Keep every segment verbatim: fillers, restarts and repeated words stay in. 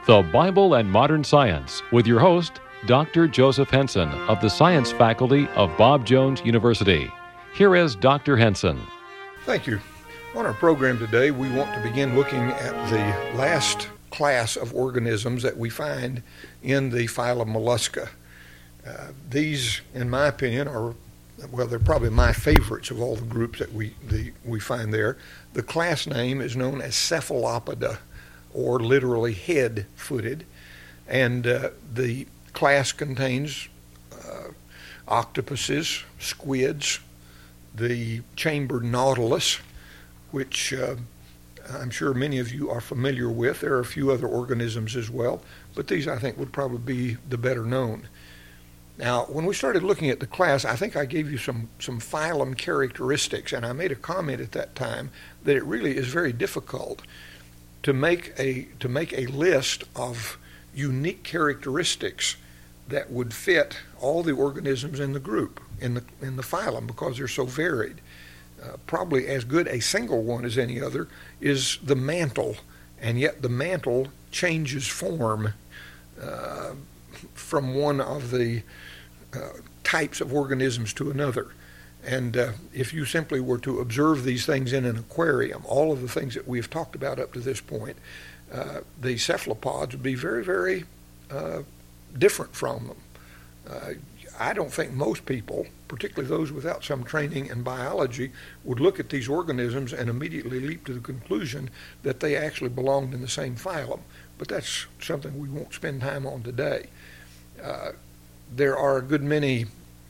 The Bible and Modern Science with your host, Doctor Joseph Henson of the Science Faculty of Bob Jones University. Here is Doctor Henson. Thank you. On our program today, we want to begin looking at the last class of organisms that we find in the phylum Mollusca. Uh, these, in my opinion, are, well, they're probably my favorites of all the groups that we the, we find there. The class name is known as Cephalopoda, or literally head-footed, and uh, the class contains uh, octopuses, squids, the chambered nautilus, which uh, I'm sure many of you are familiar with. There are a few other organisms as well, but these I think would probably be the better known. Now, when we started looking at the class, I think I gave you some, some phylum characteristics, and I made a comment at that time that it really is very difficult to make a to make a list of unique characteristics that would fit all the organisms in the group, in the in the phylum, because they're so varied. Uh, probably as good a single one as any other is the mantle, and yet the mantle changes form uh, from one of the uh, types of organisms to another. And uh, if you simply were to observe these things in an aquarium, all of the things that we've talked about up to this point, uh, the cephalopods would be very, very uh, different from them. Uh, I don't think most people, particularly those without some training in biology, would look at these organisms and immediately leap to the conclusion that they actually belonged in the same phylum. But that's something we won't spend time on today. Uh, there are a good many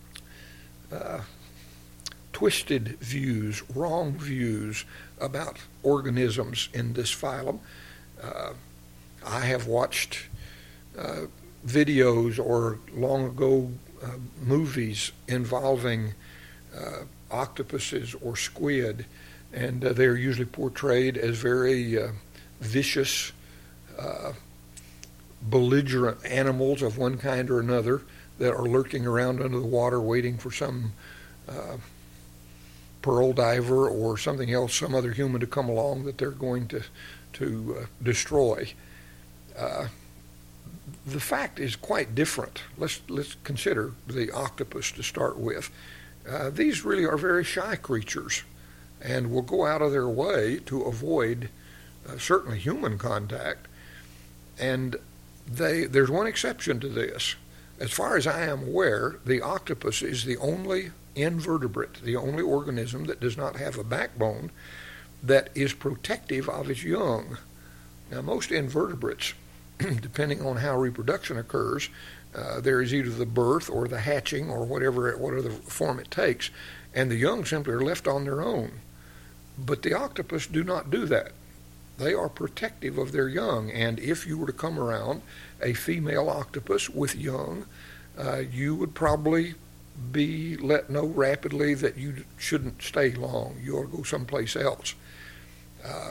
uh, twisted views, wrong views about organisms in this phylum. Uh, I have watched uh, videos or long ago uh, movies involving uh, octopuses or squid, and uh, they're usually portrayed as very uh, vicious, uh, belligerent animals of one kind or another that are lurking around under the water waiting for some uh, pearl diver or something else, some other human to come along that they're going to to uh, destroy. Uh, the fact is quite different. Let's let's consider the octopus to start with. Uh, these really are very shy creatures, and will go out of their way to avoid uh, certainly human contact. And they there's one exception to this. As far as I am aware, the octopus is the only invertebrate, the only organism that does not have a backbone that is protective of its young. Now, most invertebrates, depending on how reproduction occurs, uh, there is either the birth or the hatching or whatever, whatever form it takes, and the young simply are left on their own. But the octopus do not do that. They are protective of their young, and if you were to come around a female octopus with young, uh, you would probably be let know rapidly that you shouldn't stay long. You ought to go someplace else. Uh,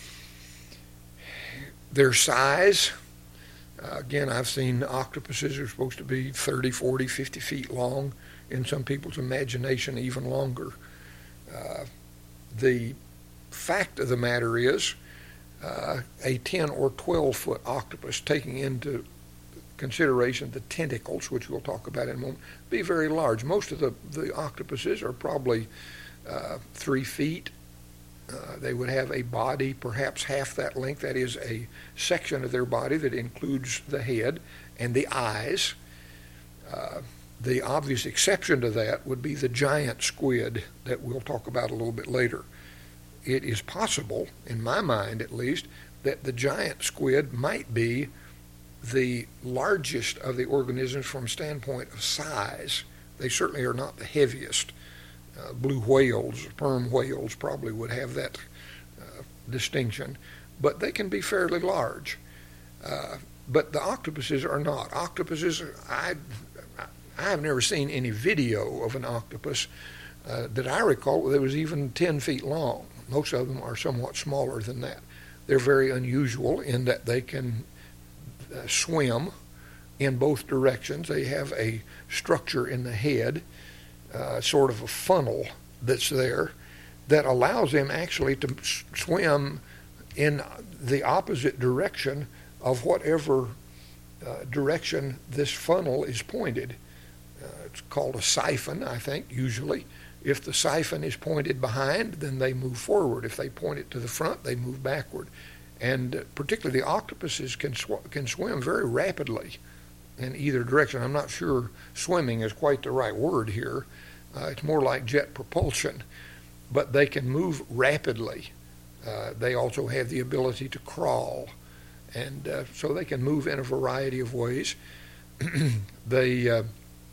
their size, uh, again, I've seen octopuses are supposed to be thirty, forty, fifty feet long. In some people's imagination, even longer. Uh, the fact of the matter is, uh, a ten or twelve foot octopus, taking into consideration the tentacles, which we'll talk about in a moment, be very large. Most of the, the octopuses are probably uh, three feet. Uh, they would have a body perhaps half that length. That is a section of their body that includes the head and the eyes. Uh, the obvious exception to that would be the giant squid that we'll talk about a little bit later. It is possible, in my mind at least, that the giant squid might be the largest of the organisms from a standpoint of size. They certainly are not the heaviest. Uh, blue whales, sperm whales probably would have that uh, distinction, but they can be fairly large. Uh, but the octopuses are not. Octopuses, I, I have never seen any video of an octopus uh, that I recall that was even ten feet long. Most of them are somewhat smaller than that. They're very unusual in that they can Uh, swim in both directions. They have a structure in the head, uh, sort of a funnel that's there, that allows them actually to swim in the opposite direction of whatever uh, direction this funnel is pointed. Uh, it's called a siphon, I think, usually. If the siphon is pointed behind, then they move forward. If they point it to the front, they move backward. And uh, particularly the octopuses can sw- can swim very rapidly in either direction. I'm not sure swimming is quite the right word here. Uh, it's more like jet propulsion, but they can move rapidly. Uh, they also have the ability to crawl, and uh, so they can move in a variety of ways. They uh,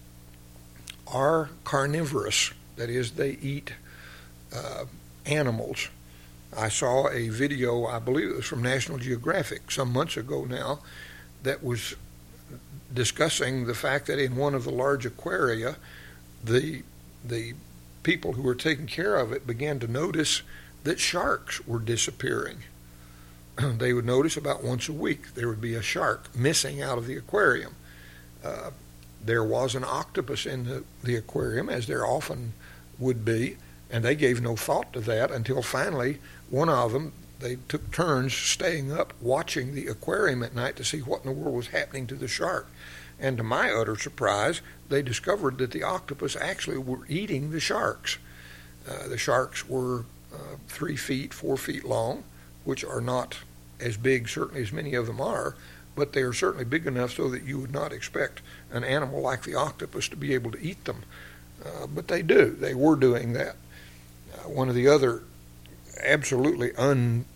are carnivorous. That is, they eat uh, animals. I saw a video, I believe it was from National Geographic some months ago now, that was discussing the fact that in one of the large aquaria, the the people who were taking care of it began to notice that sharks were disappearing. They would notice about once a week there would be a shark missing out of the aquarium. Uh, there was an octopus in the, the aquarium, as there often would be, and they gave no thought to that until finally one of them, they took turns staying up watching the aquarium at night to see what in the world was happening to the shark. And to my utter surprise, they discovered that the octopus actually were eating the sharks. Uh, the sharks were uh, three feet, four feet long, which are not as big, certainly, as many of them are, but they are certainly big enough so that you would not expect an animal like the octopus to be able to eat them. Uh, but they do. They were doing that. Uh, one of the other absolutely un...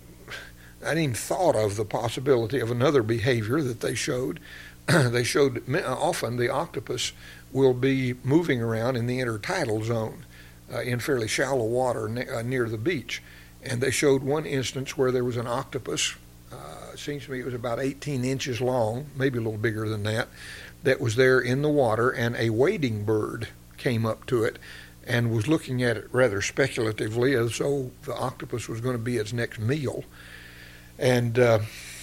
I didn't even thought of the possibility of another behavior that they showed. They showed often the octopus will be moving around in the intertidal zone uh, in fairly shallow water ne- uh, near the beach. And they showed one instance where there was an octopus, uh, it seems to me it was about eighteen inches long, maybe a little bigger than that, that was there in the water, and a wading bird came up to it and was looking at it rather speculatively as though the octopus was going to be its next meal. And uh,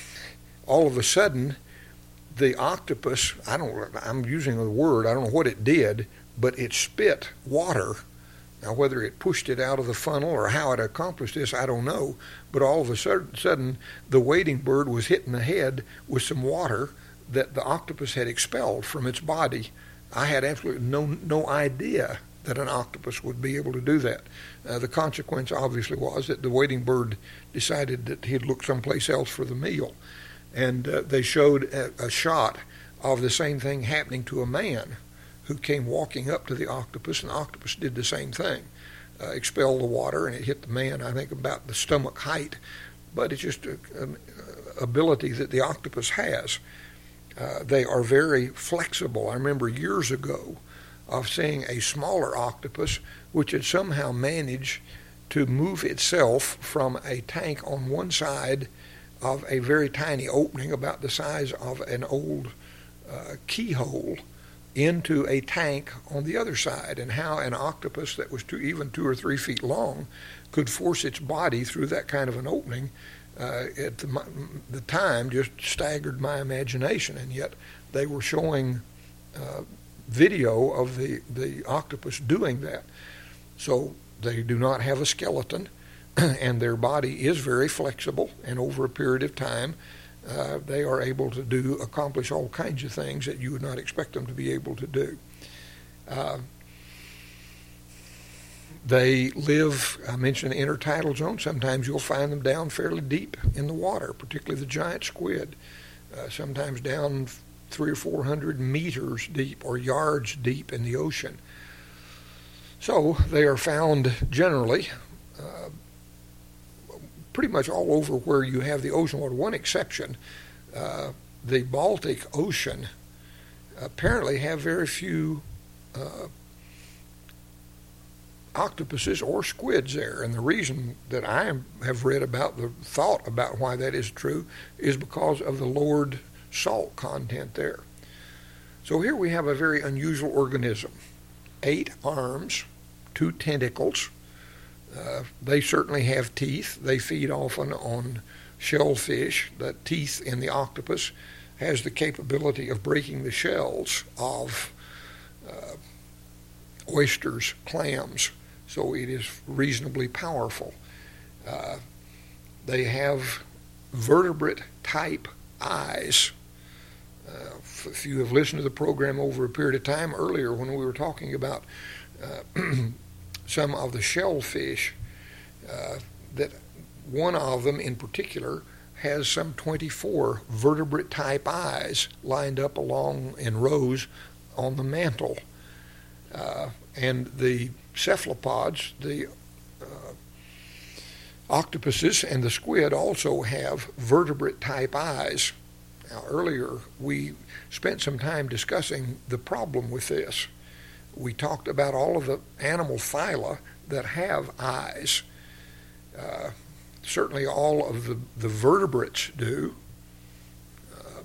all of a sudden, the octopus, I don't, I'm using the word, I don't know what it did, but it spit water. Now, whether it pushed it out of the funnel or how it accomplished this, I don't know. But all of a sudden, the wading bird was hit in the head with some water that the octopus had expelled from its body. I had absolutely no no idea that an octopus would be able to do that. Uh, the consequence, obviously, was that the wading bird decided that he'd look someplace else for the meal. And uh, they showed a, a shot of the same thing happening to a man who came walking up to the octopus, and the octopus did the same thing, uh, expelled the water, and it hit the man, I think, about the stomach height. But it's just an ability that the octopus has. Uh, they are very flexible. I remember years ago of seeing a smaller octopus which had somehow managed to move itself from a tank on one side of a very tiny opening about the size of an old uh, keyhole into a tank on the other side, and how an octopus that was two, even two or three feet long could force its body through that kind of an opening uh, at the, the time just staggered my imagination. And yet they were showing uh, video of the, the octopus doing that. So they do not have a skeleton, and their body is very flexible, and over a period of time uh, they are able to do accomplish all kinds of things that you would not expect them to be able to do. Uh, they live, I mentioned the intertidal zone. Sometimes you'll find them down fairly deep in the water, particularly the giant squid, uh, sometimes down three or four hundred meters deep or yards deep in the ocean. So they are found generally uh, pretty much all over where you have the ocean water. One exception, uh, the Baltic Ocean apparently have very few uh, octopuses or squids there. And the reason that I have read about the thought about why that is true is because of the lowered salt content there. So here we have a very unusual organism. Eight arms, two tentacles. Uh, they certainly have teeth. They feed often on shellfish. The teeth in the octopus has the capability of breaking the shells of uh, oysters, clams, so it is reasonably powerful. Uh, they have vertebrate type eyes. Uh, if you have listened to the program over a period of time earlier when we were talking about uh, some of the shellfish, uh, that one of them in particular has some twenty-four vertebrate-type eyes lined up along in rows on the mantle. Uh, and the cephalopods, the uh, octopuses and the squid also have vertebrate-type eyes. Now, earlier we spent some time discussing the problem with this. We talked about all of the animal phyla that have eyes. Uh, certainly all of the, the vertebrates do. Uh,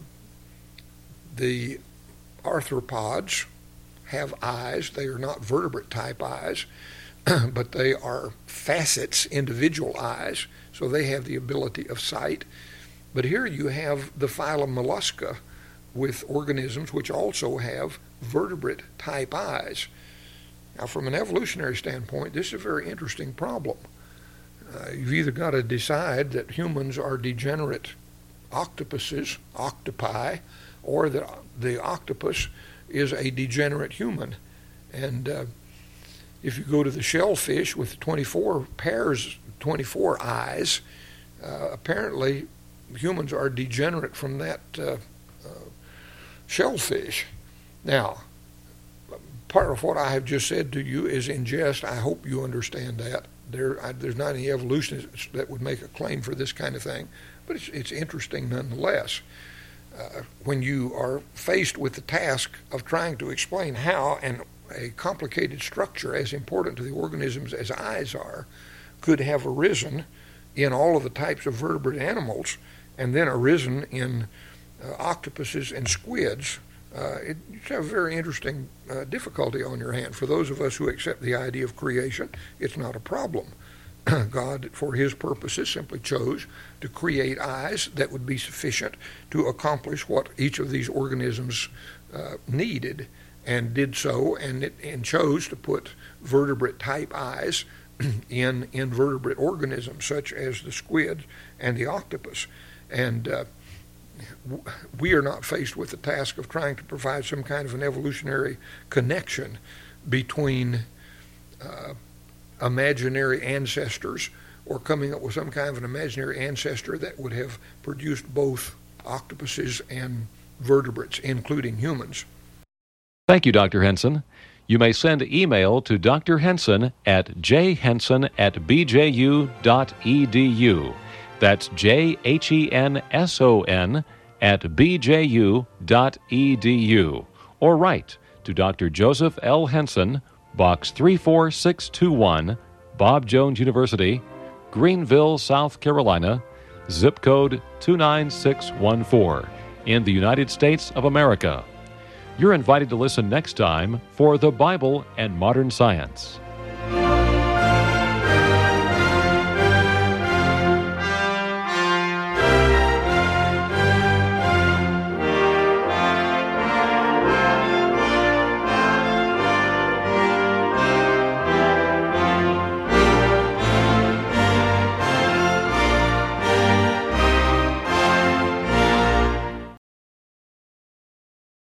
the arthropods have eyes. They are not vertebrate-type eyes, but they are facets, individual eyes, so they have the ability of sight. But here you have the phylum Mollusca with organisms which also have vertebrate-type eyes. Now, from an evolutionary standpoint, this is a very interesting problem. Uh, you've either got to decide that humans are degenerate octopuses, octopi, or that the octopus is a degenerate human. And uh, if you go to the shellfish with twenty-four pairs, twenty-four eyes, uh, apparently humans are degenerate from that uh, uh, shellfish. Now, part of what I have just said to you is in jest. I hope you understand that. There, I, there's not any evolutionists that would make a claim for this kind of thing, but it's, it's interesting nonetheless. Uh, when you are faced with the task of trying to explain how an, a complicated structure as important to the organisms as eyes are could have arisen in all of the types of vertebrate animals and then arisen in uh, octopuses and squids, uh, it, you have a very interesting uh, difficulty on your hand. For those of us who accept the idea of creation, it's not a problem. God, for his purposes, simply chose to create eyes that would be sufficient to accomplish what each of these organisms uh, needed, and did so, and, it, and chose to put vertebrate-type eyes in invertebrate organisms, such as the squid and the octopus. And uh, we are not faced with the task of trying to provide some kind of an evolutionary connection between uh, imaginary ancestors, or coming up with some kind of an imaginary ancestor that would have produced both octopuses and vertebrates, including humans. Thank you, Doctor Henson. You may send email to Doctor Henson at j henson at b j u dot e d u. That's J H E N S O N at b j u dot e d u. Or write to Doctor Joseph L. Henson, Box three four six two one, Bob Jones University, Greenville, South Carolina, zip code two nine six one four, in the United States of America. You're invited to listen next time for The Bible and Modern Science.